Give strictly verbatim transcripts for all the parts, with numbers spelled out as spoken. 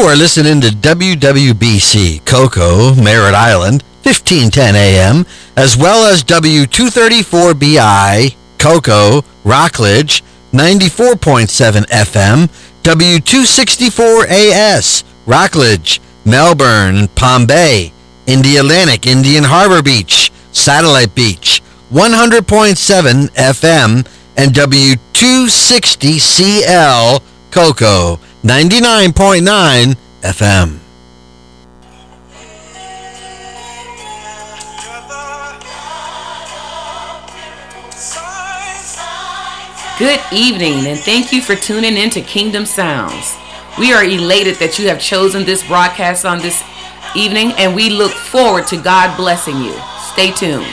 are listening to W W B C Cocoa, Merritt Island, fifteen ten A M, as well as W two thirty-four B I Cocoa, Rockledge, ninety-four point seven F M, W two sixty-four A S, Rockledge, Melbourne, Palm Bay, Indialantic, Indian Harbor Beach, Satellite Beach, one hundred point seven F M, and W two sixty C L Cocoa, ninety-nine point nine F M. Good evening, and thank you for tuning in to Kingdom Sounds. We are elated that you have chosen this broadcast on this evening, and we look forward to God blessing you. Stay tuned.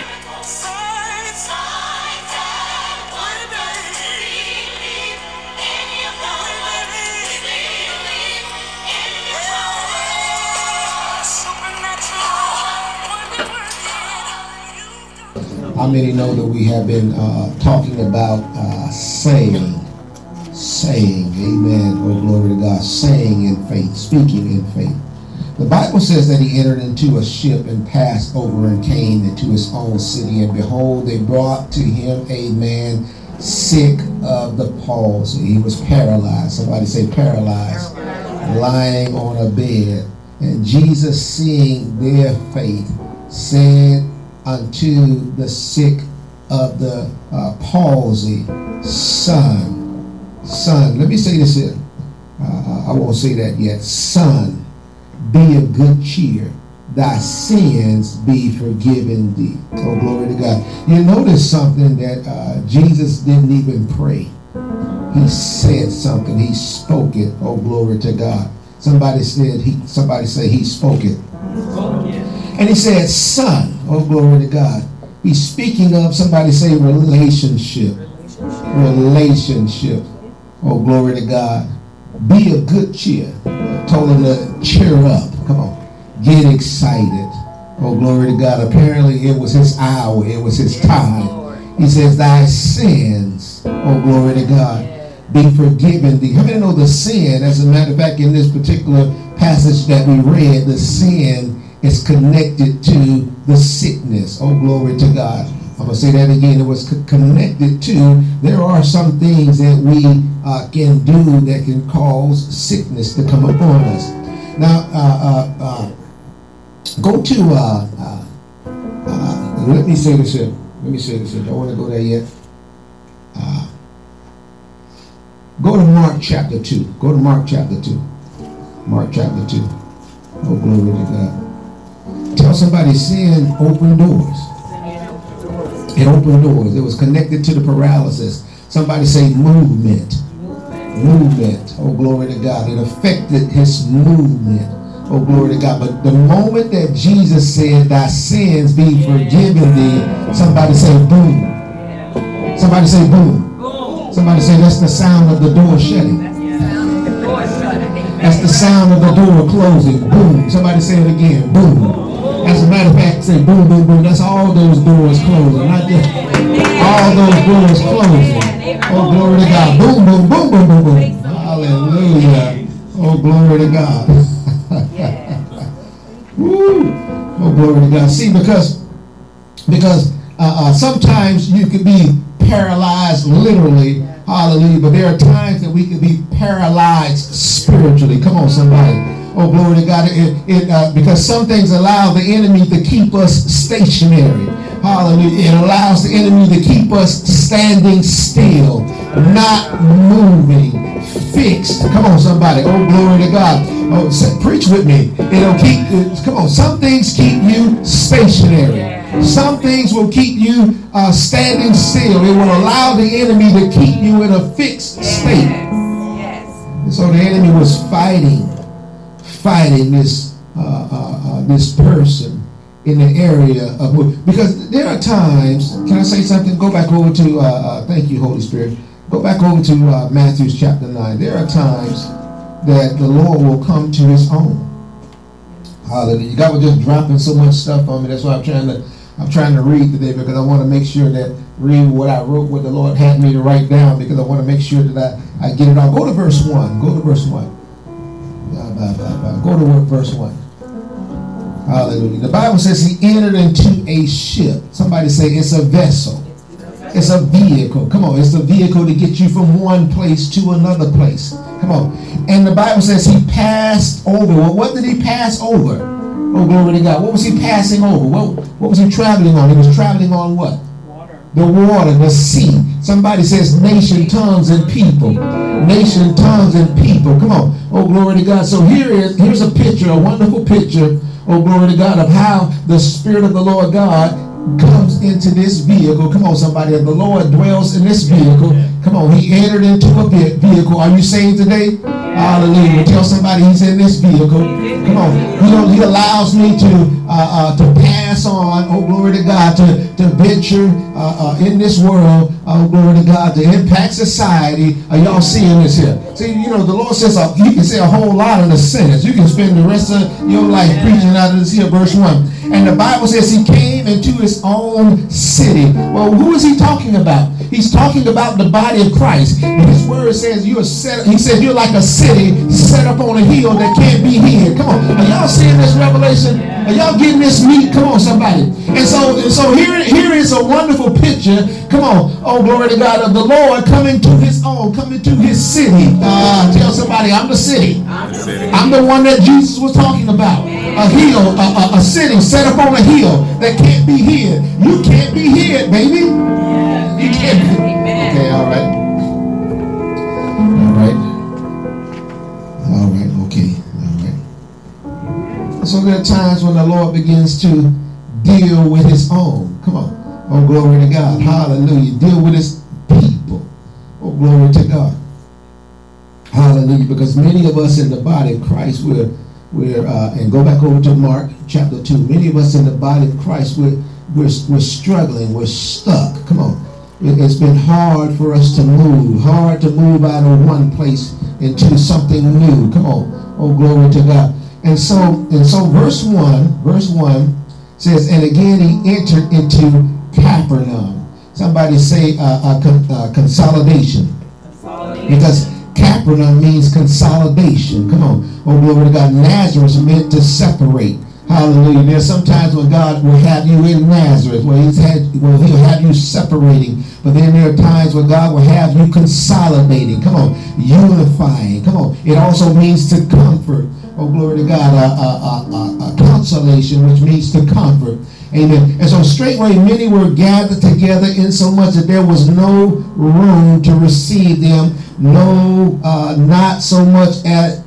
How many know that we have been uh, talking about uh, saying, saying, amen, oh glory to God, saying in faith, speaking in faith. The Bible says that he entered into a ship and passed over and came into his own city, and behold, they brought to him a man sick of the palsy. He was paralyzed. Somebody say paralyzed, paralyzed. Lying on a bed. And Jesus, seeing their faith, said unto the sick of the uh, palsy, son, son, let me say this here. Uh, I won't say that yet. Son, be of good cheer. Thy sins be forgiven thee. Oh, glory to God. You notice something that uh, Jesus didn't even pray. He said something. He spoke it. Oh, glory to God. Somebody said he. Somebody say he spoke it. And he said, son, oh glory to God. He's speaking of, somebody say relationship. Relationship. Oh glory to God. Be of good cheer. I told him to cheer up. Come on. Get excited. Oh glory to God. Apparently it was his hour. It was his time. He says, thy sins, oh glory to God, be forgiven thee. How many know the sin, as a matter of fact, in this particular passage that we read, the sin is connected to the sickness. Oh, glory to God. I'm going to say that again. It was co- connected to, there are some things that we uh, can do that can cause sickness to come upon us. Now, uh, uh, uh, go to, uh, uh, uh, let me say this here. Let me say this here. Don't want to go there yet. Uh, go to Mark chapter two. Go to Mark chapter two. Mark chapter two. Oh, glory to God. Tell somebody sin opened doors. It opened doors. It was connected to the paralysis. Somebody say movement. Movement. Oh, glory to God. It affected his movement. Oh, glory to God. But the moment that Jesus said, thy sins be forgiven thee, somebody say boom. Somebody say boom. Somebody say that's the sound of the door shutting. That's the sound of the door closing. Boom. Somebody say it again. Boom. As a matter of fact, say boom, boom, boom. That's all those doors closing. Not just all those doors closing. Oh, glory to God. Boom, boom, boom, boom, boom, boom. Hallelujah. Oh, glory to God. Woo. Oh, glory to God. See, because because uh, uh, sometimes you can be paralyzed literally. Hallelujah. But there are times that we can be paralyzed spiritually. Come on, somebody. Oh, glory to God. It, it, uh, because some things allow the enemy to keep us stationary. Hallelujah. It allows the enemy to keep us standing still, not moving, fixed. Come on, somebody. Oh, glory to God. Oh, say, preach with me. It'll keep, it, come on. Some things keep you stationary. Some things will keep you uh, standing still. It will allow the enemy to keep you in a fixed state. And so the enemy was fighting. fighting this uh, uh, uh, this person in the area of, because there are times, can I say something? Go back over to, uh, uh, thank you, Holy Spirit. Go back over to uh, Matthew chapter nine. There are times that the Lord will come to his own. Hallelujah. God was just dropping so much stuff on me. That's why I'm trying to, I'm trying to read today, because I want to make sure that read what I wrote, what the Lord had me to write down, because I want to make sure that I, I get it all. Go to verse one. Go to verse one. blah, blah, blah. Go to work, verse one. Hallelujah. The Bible says he entered into a ship. Somebody say it's a vessel. It's a vehicle. Come on. It's a vehicle to get you from one place to another place. Come on. And the Bible says he passed over. Well, what did he pass over? Oh, glory to God. What was he passing over? What, what was he traveling on? He was traveling on what? Water. The water, the sea. Somebody says nation, tongues, and people. Nation, tongues, and people. Come on. Oh, glory to God. So here is here's a picture, a wonderful picture, oh, glory to God, of how the Spirit of the Lord God comes into this vehicle. Come on, somebody. The Lord dwells in this vehicle. Come on. He entered into a vehicle. Are you saved today? Hallelujah. Tell somebody he's in this vehicle. Come on. You know, he allows me to uh, uh, to pass on, oh, glory to God, to, to venture uh, uh, in this world, oh, glory to God, to impact society. Are y'all seeing this here? See, you know, the Lord says uh, you can say a whole lot in a sentence. You can spend the rest of your life preaching out of this here, verse one. And the Bible says he came into his own city. Well, who is he talking about? He's talking about the body of Christ. And his word says you're set, he said you're like a city set up on a hill that can't be hid. Come on. Are y'all seeing this revelation? Are y'all getting this meat? Come on, somebody. And so, and so here, here is a wonderful picture. Come on. Oh, glory to God, of the Lord coming to his own, coming to his city. Uh, tell somebody, I'm the city. I'm the city. I'm the one that Jesus was talking about. A hill, a, a, a city set up on a hill that can't be hid. You can't be hid, baby. You can't be. Okay, all right. All right. All right, okay. All right. So there are times when the Lord begins to deal with his own. Come on. Oh, glory to God. Hallelujah. Deal with his people. Oh, glory to God. Hallelujah. Because many of us in the body of Christ, we're We're, uh, and go back over to Mark chapter two. Many of us in the body of Christ, we're, we're, we're struggling. We're stuck. Come on. It, it's been hard for us to move. Hard to move out of one place into something new. Come on. Oh, glory to God. And so, and so verse one, verse one says, and again he entered into Capernaum. Somebody say uh, uh, con- uh, consolidation. Consolidation. Because Capernaum means consolidation. Come on. Oh, glory to God. Nazareth meant to separate. Hallelujah. There's sometimes when God will have you in Nazareth, where he's had, well, he'll have you separating. But then there are times when God will have you consolidating. Come on. Unifying. Come on. It also means to comfort. Oh, glory to God. A, a, a, a consolation, which means to comfort. Amen. And so straightway many were gathered together, in so much that there was no room to receive them, no, uh, not so much as,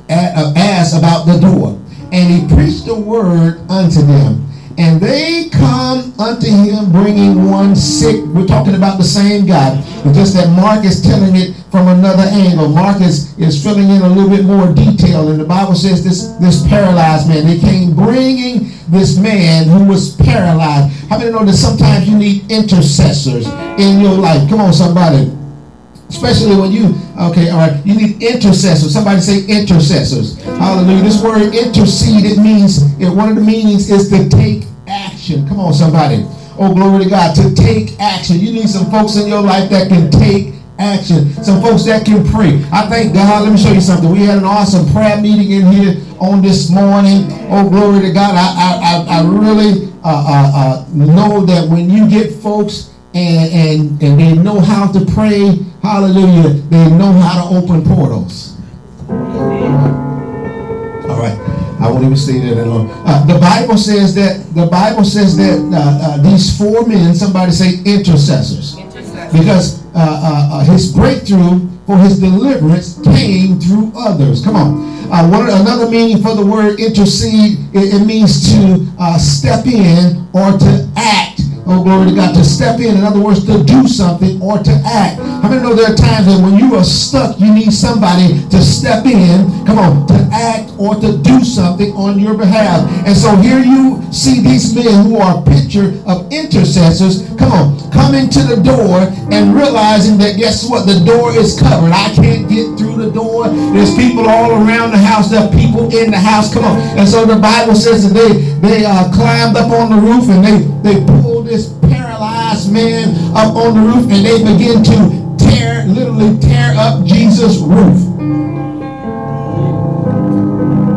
as about the door. And he preached the word unto them. And they come unto him bringing one sick. We're talking about the same guy. It's just that Mark is telling it from another angle. Mark is, is filling in a little bit more detail. And the Bible says this, this paralyzed man. They came bringing this man who was paralyzed. How many know that sometimes you need intercessors in your life? Come on, somebody. Especially when you, okay, all right, you need intercessors. Somebody say intercessors. Hallelujah. This word intercede, it means, it, one of the meanings is to take action. Come on, somebody. Oh, glory to God. To take action. You need some folks in your life that can take action. Some folks that can pray. I thank God. Let me show you something. We had an awesome prayer meeting in here on this morning. Oh, glory to God. I, I, I, I really uh, uh, uh, know that when you get folks And, and and they know how to pray, hallelujah, they know how to open portals. All right, I won't even stay there that long. Uh, the Bible says that the Bible says that uh, uh, these four men, somebody say intercessors, intercessors. Because uh, uh, uh, his breakthrough for his deliverance came through others. Come on. Uh, one, another meaning for the word intercede, it, it means to uh, step in or to act. Oh, glory to God, to step in. In other words, to do something or to act. How many know there are times that when you are stuck, you need somebody to step in, come on, to act or to do something on your behalf. And so here you see these men who are a picture of intercessors, come on, coming to the door and realizing that, guess what, the door is covered. I can't get through the door. There's people all around the house. There are people in the house. Come on. And so the Bible says that they, they uh, climbed up on the roof and they, they pulled this paralyzed man up on the roof and they begin to tear, literally tear up Jesus' roof.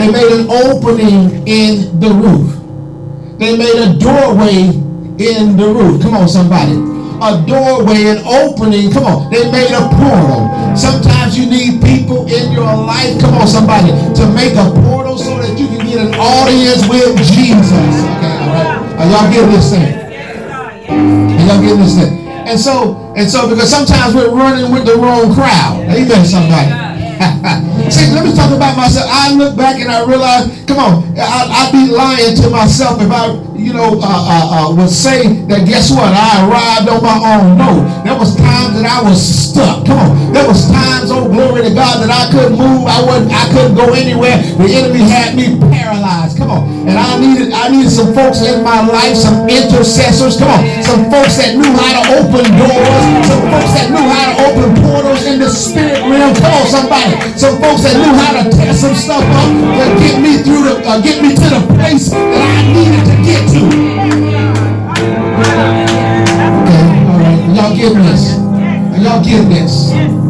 They made an opening in the roof. They made a doorway in the roof. Come on, somebody. A doorway, an opening. Come on. They made a portal. Sometimes you need people in your life, come on, somebody, to make a portal so that you can get an audience with Jesus. Okay, all right. Are y'all getting this thing? Are y'all getting this thing? And so, and so, because sometimes we're running with the wrong crowd. Amen, somebody. See, let me talk about myself. I look back and I realize, come on, I, I'd be lying to myself if I, you know, uh, uh, uh, would say that, guess what, I arrived on my own. No, there was times that I was stuck. Come on, there was times, oh glory to God, that I couldn't move. I wasn't, I couldn't go anywhere. The enemy had me paralyzed. Come on, and I needed, I needed some folks in my life, some intercessors. Come on, some folks that knew how to open doors, some folks that knew how to open portals in the spirit realm. Come on, somebody, some folks that knew how to tear some stuff up to get me through the, uh, get me to the place that I needed to get to. Okay, all right, y'all getting this? Y'all getting this?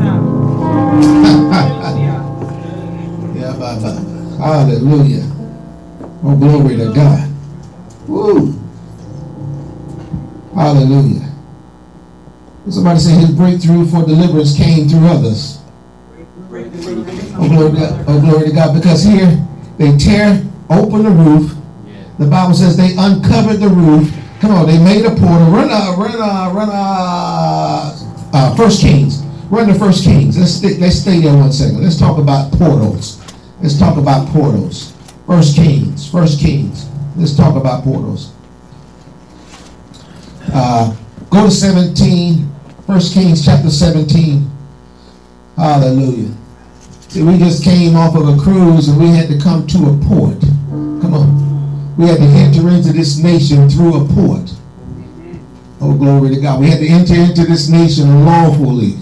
Yeah, bye bye. Hallelujah. Oh, glory to God. Woo. Hallelujah. Somebody say his breakthrough for deliverance came through others. Oh glory to God. Oh, glory to God. Because here they tear open the roof. The Bible says they uncovered the roof. Come on, they made a portal. Run, uh, run, uh, run, uh, uh, First Kings. Run to First Kings. Let's stay, let's stay there one second. Let's talk about portals. Let's talk about portals. First Kings. First Kings. Let's talk about portals. Uh, go to seventeen. First Kings chapter seventeen. Hallelujah. See, we just came off of a cruise and we had to come to a port. Come on. We had to enter into this nation through a port. Oh, glory to God. We had to enter into this nation lawfully.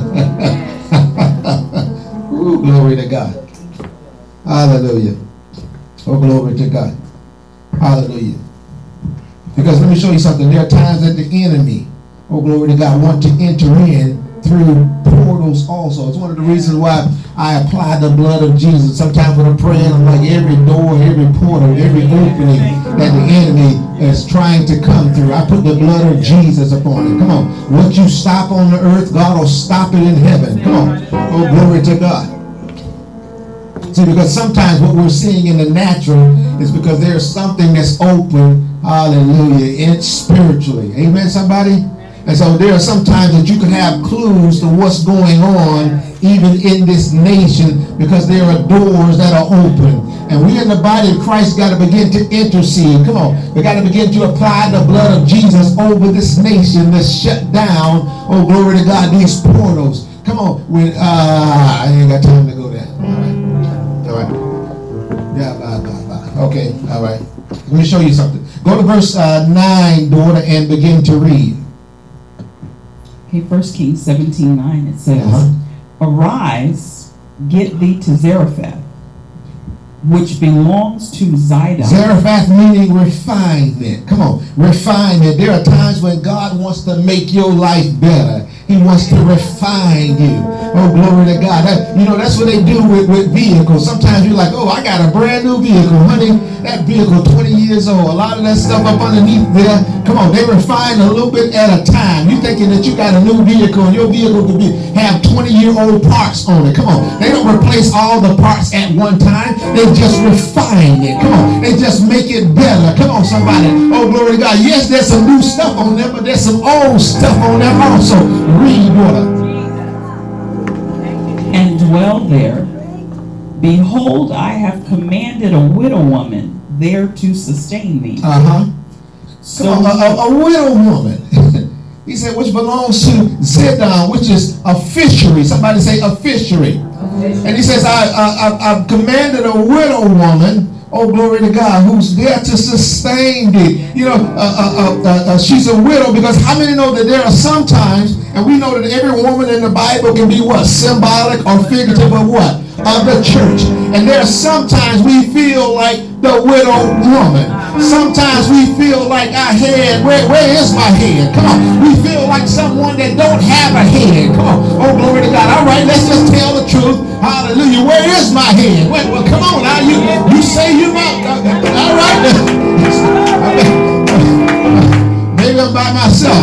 Ooh, glory to God. Hallelujah. Oh, glory to God. Hallelujah. Because let me show you something. There are times that the enemy, oh, glory to God, want to enter in through portals also. It's one of the reasons why I apply the blood of Jesus. Sometimes when I'm praying, I'm like every door, every portal, every opening that the enemy is trying to come through, I put the blood of Jesus upon it. Come on. What you stop on the earth, God will stop it in heaven. Come on. Oh, glory to God. See, because sometimes what we're seeing in the natural is because there's something that's open, hallelujah, in spiritually. Amen, somebody? And so there are some times that you can have clues to what's going on even in this nation because there are doors that are open. And we in the body of Christ got to begin to intercede. Come on. We got to begin to apply the blood of Jesus over this nation to shut down, oh, glory to God, these portals. Come on. We, uh, I ain't got time to go there. All right. All right. Yeah, bye, bye, bye. Okay. All right. Let me show you something. Go to verse uh, nine, daughter, and begin to read. Okay, First Kings seventeen nine, it says, uh-huh. Arise, get thee to Zarephath, which belongs to Zidon. Zarephath meaning refinement. Come on, refinement. There are times when God wants to make your life better. He wants to refine you. Oh, glory to God. That, you know, that's what they do with, with vehicles. Sometimes you're like, oh, I got a brand new vehicle. Honey, that vehicle twenty years old. A lot of that stuff up underneath there. Come on, they refine a little bit at a time. You thinking that you got a new vehicle and your vehicle could be have twenty-year-old parts on it. Come on. They don't replace all the parts at one time. They just refine it. Come on. They just make it better. Come on, somebody. Oh, glory to God. Yes, there's some new stuff on there, but there's some old stuff on there also. Read, daughter. And dwell there. Behold, I have commanded a widow woman there to sustain thee. Uh-huh. So Come on, a, a, a widow woman. He said, which belongs to Zidon, which is a fishery. Somebody say a fishery. And he says, I, I, I've commanded a widow woman, oh, glory to God, who's there to sustain thee. You know, uh, uh, uh, uh, she's a widow because how many know that there are some times, and we know that every woman in the Bible can be what? Symbolic or figurative of what? Of the church. And there are sometimes we feel like the widow woman. Sometimes we feel like our head, where, where is my head? Come on. We feel like someone that don't have a head. Come on. Oh, glory to God. All right, let's just tell the truth. Hallelujah. Where is my head. Well, well come on now. You, you say you might. All right. Maybe I'm by myself.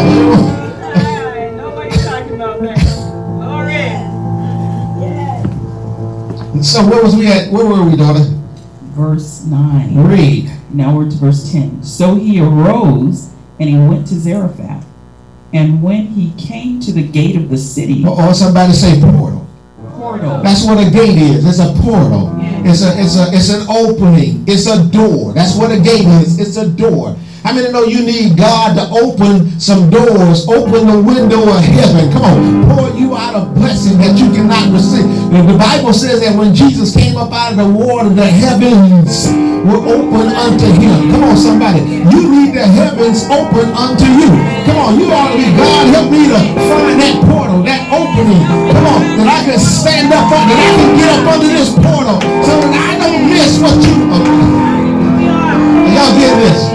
So where was we at? Where were we, daughter? Verse nine. Read. Now we're to verse ten. So he arose and he went to Zarephath. And when he came to the gate of the city. Or somebody say portal. Portal. That's what a gate is. It's a portal. It's a it's a it's an opening. It's a door. That's what a gate is. It's a door. How many know you need God to open some doors, open the window of heaven? Come on, pour you out a blessing that you cannot receive. The Bible says that when Jesus came up out of the water, the heavens were open unto him. Come on, somebody. You need the heavens open unto you. Come on, you ought to be, God, help me to find that portal, that opening. Come on, that I can stand up on, that I can get up under this portal so that I don't miss what you are. Y'all get this?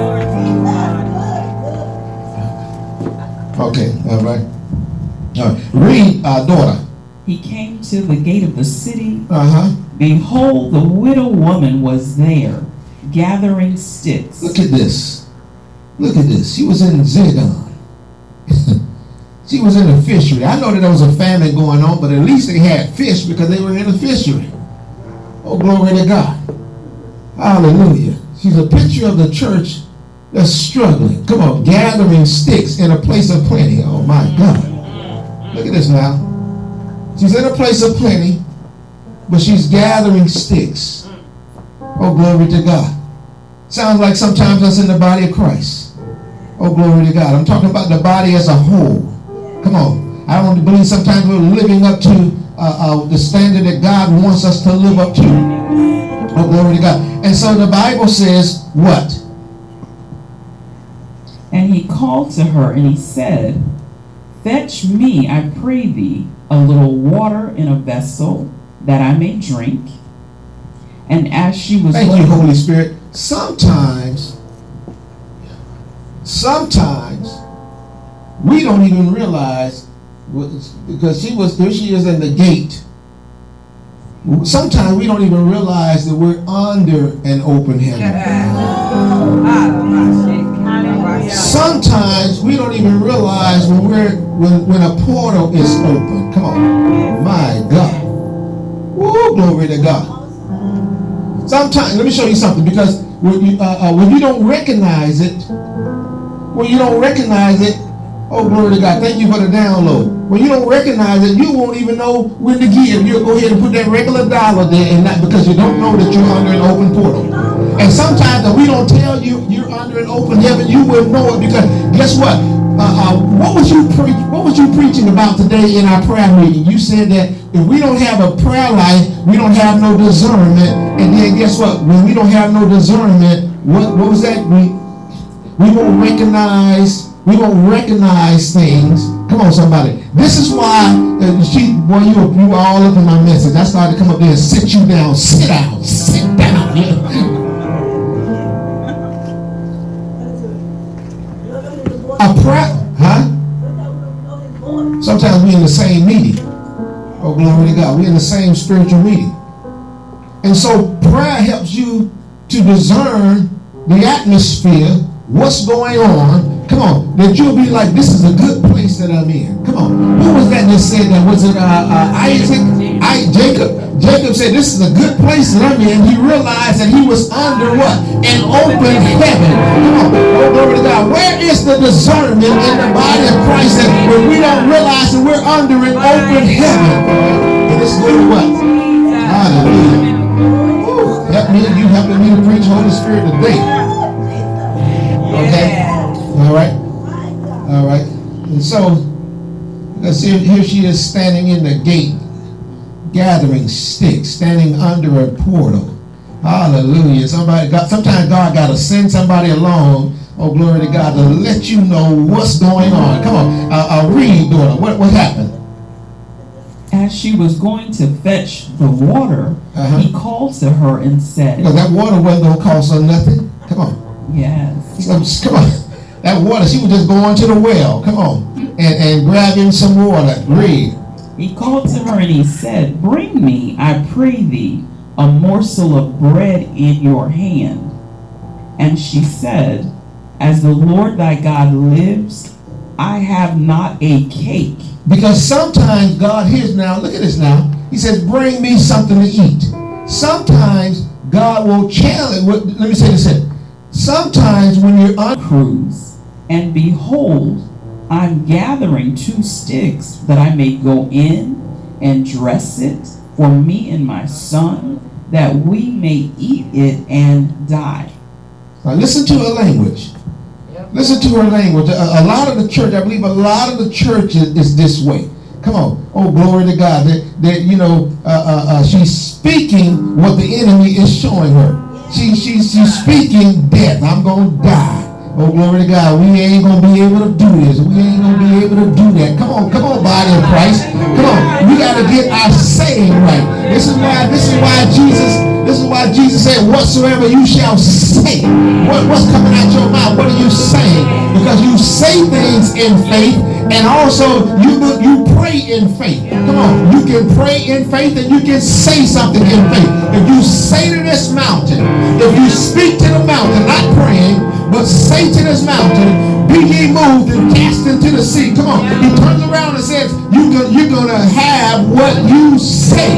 Okay, all right. All right. Read, uh, daughter. He came to the gate of the city. Uh-huh. Behold, the widow woman was there, gathering sticks. Look at this. Look at this. She was in Zidon. She was in a fishery. I know that there was a famine going on, but at least they had fish because they were in a fishery. Oh, glory to God. Hallelujah. She's a picture of the church that's struggling. Come on, gathering sticks in a place of plenty. Oh my God. Look at this now. She's in a place of plenty, but she's gathering sticks. Oh, glory to God. Sounds like sometimes that's in the body of Christ. Oh, glory to God. I'm talking about the body as a whole. Come on. I don't believe sometimes we're living up to uh, uh, the standard that God wants us to live up to. Oh, glory to God. And so the Bible says what? And he called to her and he said, fetch me, I pray thee, a little water in a vessel that I may drink. And as she was Thank you, Holy Spirit. Sometimes, sometimes we don't even realize, because she was there, she is in the gate. Sometimes we don't even realize that we're under an open heaven. Sometimes we don't even realize when we're when, when a portal is open. Come on. My God. Woo, glory to God. Sometimes, let me show you something, because when you, uh, uh, when you don't recognize it, when you don't recognize it, oh, glory to God, thank you for the download. When you don't recognize it, you won't even know when to give. You'll go ahead and put that regular dollar there, and not because you don't know that you're under an open portal. And sometimes if we don't tell you you're under an open heaven, you will know it, because guess what? Uh, uh, what was you pre- What was you preaching about today in our prayer meeting? You said that if we don't have a prayer life, we don't have no discernment. And then guess what? When we don't have no discernment, what, what was that? We we won't recognize. We won't recognize things. Come on, somebody. This is why, uh, she, boy, you were, you were all up in my message. I started to come up there and sit you down. Sit down. Sit down. A prayer, huh? Sometimes we're in the same meeting. Oh, glory to God. We're in the same spiritual meeting. And so prayer helps you to discern the atmosphere, what's going on. Come on, that you'll be like, this is a good place that I'm in. Come on. Who was that that said that? Was it uh, uh, Isaac? I, Jacob. Jacob said, this is a good place that I'm in. He realized that he was under what? An open heaven. Come on. Oh, glory to God. Where is the discernment in the body of Christ that when we don't realize that we're under an open heaven? And it's good what? Hallelujah. Ooh, help me, you helping me to preach Holy Spirit today. Okay. All right. All right. And so, let's see, here she is standing in the gate, gathering sticks, standing under a portal. Hallelujah. Somebody got, sometimes God got to send somebody along, oh, glory to God, to let you know what's going on. Come on. Uh, uh, read, daughter. What, what happened? As she was going to fetch the water, uh-huh. he called to her and said, because that water wasn't going to cost her nothing. Come on. Yes. So, come on. That water, she was just going to the well. Come on. And, and grabbing some water. Read. He called to her and he said, bring me, I pray thee, a morsel of bread in your hand. And she said, as the Lord thy God lives, I have not a cake. Because sometimes God hears now, look at this now. He says, bring me something to eat. Sometimes God will challenge. Let me say this here. Sometimes when you're on cruise, and behold, I'm gathering two sticks that I may go in and dress it for me and my son, that we may eat it and die. Now listen to her language. Listen to her language. A, a lot of the church, I believe a lot of the church is, is this way. Come on. Oh, glory to God. That, that you know, uh, uh, uh, she's speaking what the enemy is showing her. She, she, she's speaking death. I'm going to die. Oh, glory to God. We ain't going to be able to do this. We ain't going to be able to do that. Come on. Come on, body of Christ. Come on. We got to get our saying right. This is why, this is why Jesus, this is why Jesus said, whatsoever you shall say. What, what's coming out your mouth? What are you saying? Because you say things in faith, and also you, you pray in faith. Come on. You can pray in faith and you can say something in faith. If you say to this mountain, if you speak to the mountain, not praying, but say to this mountain, be ye moved and cast into the sea. Come on. He turns around and says, you go, you're going to have what you say.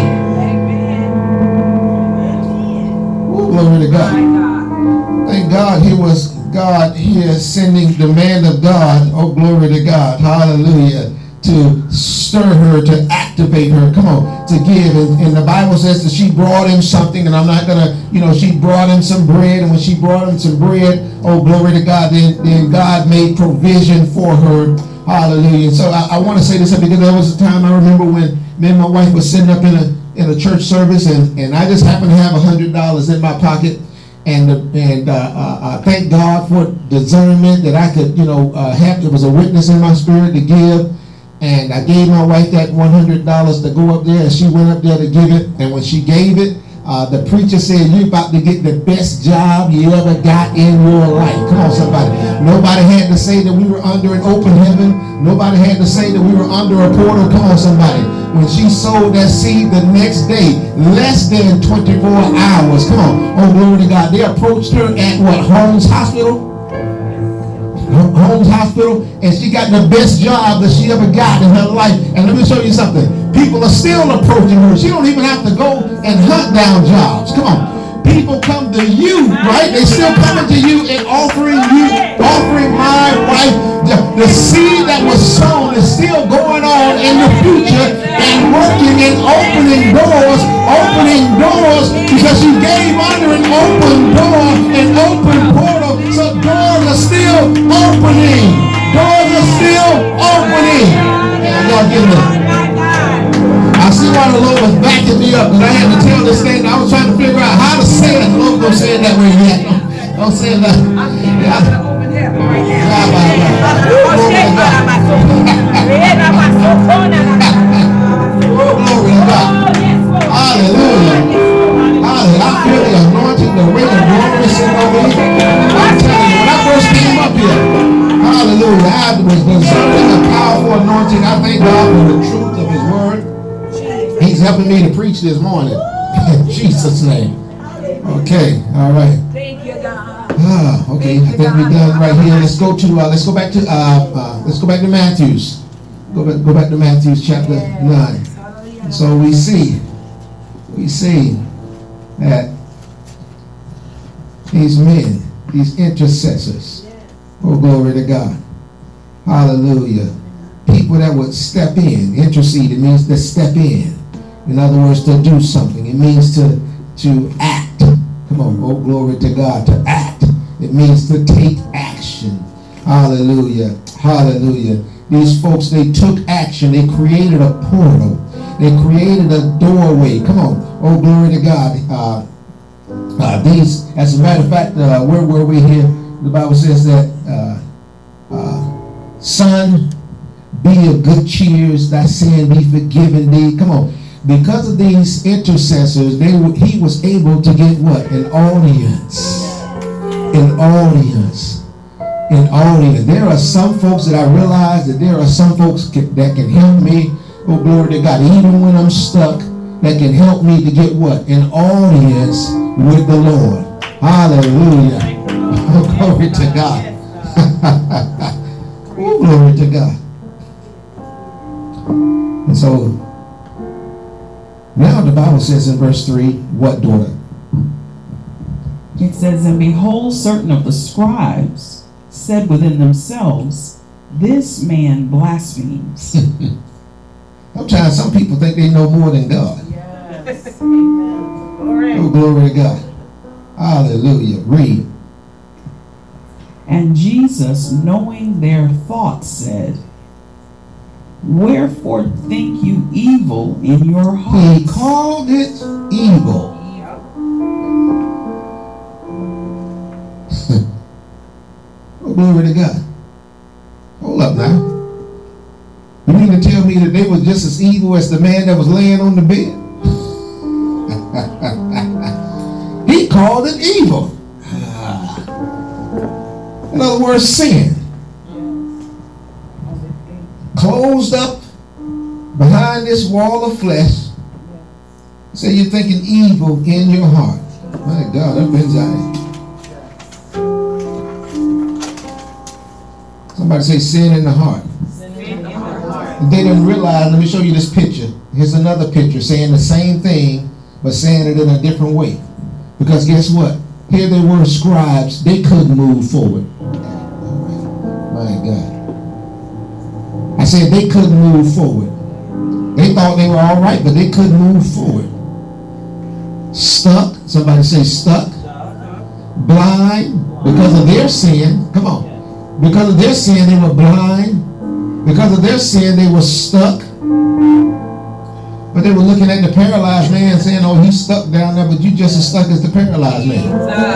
Oh, glory to God. Thank God he was God here sending the man of God. Oh, glory to God. Hallelujah. To stir her, to activate her, come on, to give. And, and the Bible says that she brought him something, and I'm not going to, you know, she brought him some bread, and when she brought him some bread, oh, glory to God, then, then God made provision for her. Hallelujah. So I, I want to say this because there was a time I remember when me and my wife was sitting up in a in a church service, and, and I just happened to have a hundred dollars in my pocket. And and uh, uh, uh, thank God for discernment that I could, you know, uh, have. There was a witness in my spirit to give. And I gave my wife that one hundred dollars to go up there, and she went up there to give it. And when she gave it, uh, the preacher said, you're about to get the best job you ever got in your life. Come on, somebody. Nobody had to say that we were under an open heaven. Nobody had to say that we were under a portal. Come on, somebody. When she sowed that seed the next day, less than twenty-four hours. Come on. Oh, glory to God. They approached her at what? Holmes Hospital? Holmes Hospital, and she got the best job that she ever got in her life. And let me show you something. People are still approaching her. She don't even have to go and hunt down jobs. Come on. People come to you, right? They still coming to you and offering you, offering my wife. The, the seed that was sown is still going on in the future and working and opening doors, opening doors because you gave under an open door, an open portal. So doors are still opening. Doors are still opening. Yeah, y'all get me. I see why the Lord was backing me up, because I had to tell this thing. I was trying to figure out how to say it. The Lord don't say it that way yet. Don't say it that way. Yeah. Glory to God. Hallelujah. Hallelujah. I feel the anointing, the weight of glory sitting over here. I'm telling you, when I first came up here, hallelujah, I was discerning a powerful anointing. I thank God for the truth of his word. He's helping me to preach this morning. In Jesus' name. Okay, all right. Thank you, God. Ah, okay, I think we're done right here. Let's go to uh, let's go back to uh, uh, let's go back to Matthew's. Go back, go back to Matthew's chapter nine. So we see, we see that these men, these intercessors, oh glory to God, hallelujah, people that would step in. Intercede, it means to step in. In other words, to do something. It means to to act. Come on, oh glory to God, to act. It means to take action. Hallelujah, hallelujah. These folks, they took action. They created a portal. They created a doorway. Come on, oh glory to God. Uh, uh, these, as a matter of fact, uh, where were we here? The Bible says that, uh, uh, son, be of good cheer, thy sin be forgiven thee. Come on. Because of these intercessors, they were, he was able to get what? An audience. An audience. An audience. There are some folks that I realize that there are some folks can, that can help me Oh, glory to God. Even when I'm stuck, that can help me to get what? An audience with the Lord. Hallelujah. Oh, glory to God. Oh, glory to God. And so, now the Bible says in verse three, what, daughter? It says, and behold, certain of the scribes said within themselves, this man blasphemes. Sometimes some people think they know more than God. Yes. Amen. Glory. Oh, glory to God. Hallelujah. Read. And Jesus, knowing their thoughts, said, wherefore think you evil in your hearts? He called it evil. Oh, glory to God. Hold up now. You mean to tell me that they were just as evil as the man that was laying on the bed? He called it evil. In other words, sin. Closed up behind this wall of flesh. So you're thinking evil in your heart. My God, that's anxiety. Somebody say sin in the heart. They didn't realize, let me show you this picture. Here's another picture saying the same thing, but saying it in a different way. Because guess what? Here they were scribes. They couldn't move forward. My God. I said they couldn't move forward. They thought they were all right, but they couldn't move forward. Stuck. Somebody say stuck. Blind. Because of their sin. Come on. Because of their sin, they were blind. Because of their sin, they were stuck. But they were looking at the paralyzed man saying, oh, he's stuck down there, but you just as stuck as the paralyzed man.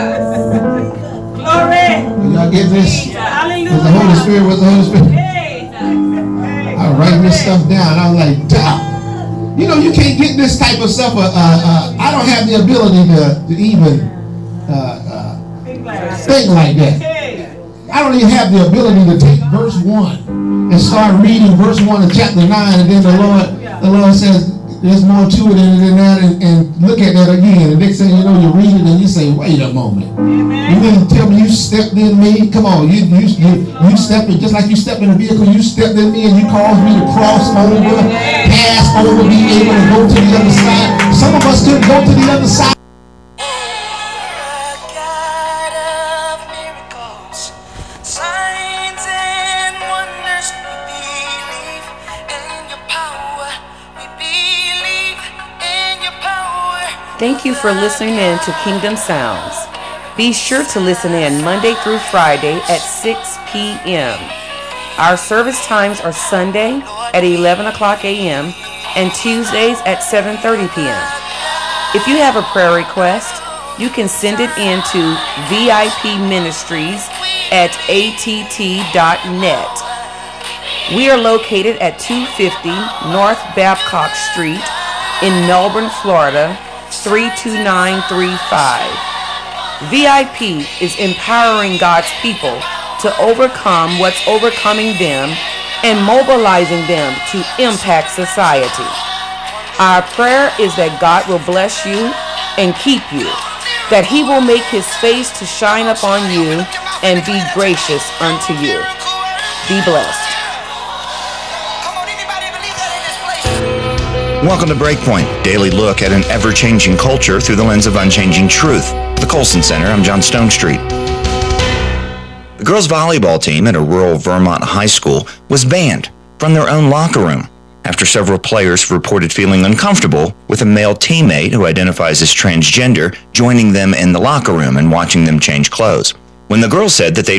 Glory. Y'all get this? Hallelujah. Was the Holy Spirit, was the Holy Spirit? I was writing this stuff down. I was like, damn. You know, you can't get this type of stuff. Uh, uh, I don't have the ability to, to even uh, uh, think like that. I don't even have the ability to take verse one and start reading verse one of chapter nine, and then the Lord, the Lord says, there's more to it than that, and, and look at that again. And next thing you know, you read it and you say, wait a moment. Amen. You mean to tell me you stepped in me? Come on, you you you, you stepped in, just like you stepped in a vehicle, you stepped in me and you caused me to cross over, pass over, be able to go to the other side. Some of us couldn't go to the other side. Thank you for listening in to Kingdom Sounds. Be sure to listen in Monday through Friday at six p.m. Our service times are Sunday at eleven o'clock a.m. and Tuesdays at seven thirty p.m. If you have a prayer request, you can send it in to V I P Ministries at A T T dot net. We are located at two fifty North Babcock Street in Melbourne, Florida, three two nine three five. V I P is empowering God's people to overcome what's overcoming them and mobilizing them to impact society. Our prayer is that God will bless you and keep you, that he will make his face to shine upon you and be gracious unto you. Be blessed. Welcome to Breakpoint, daily look at an ever-changing culture through the lens of unchanging truth. At the Colson Center, I'm John Stonestreet. The girls' volleyball team at a rural Vermont high school was banned from their own locker room after several players reported feeling uncomfortable with a male teammate who identifies as transgender joining them in the locker room and watching them change clothes. When the girls said that they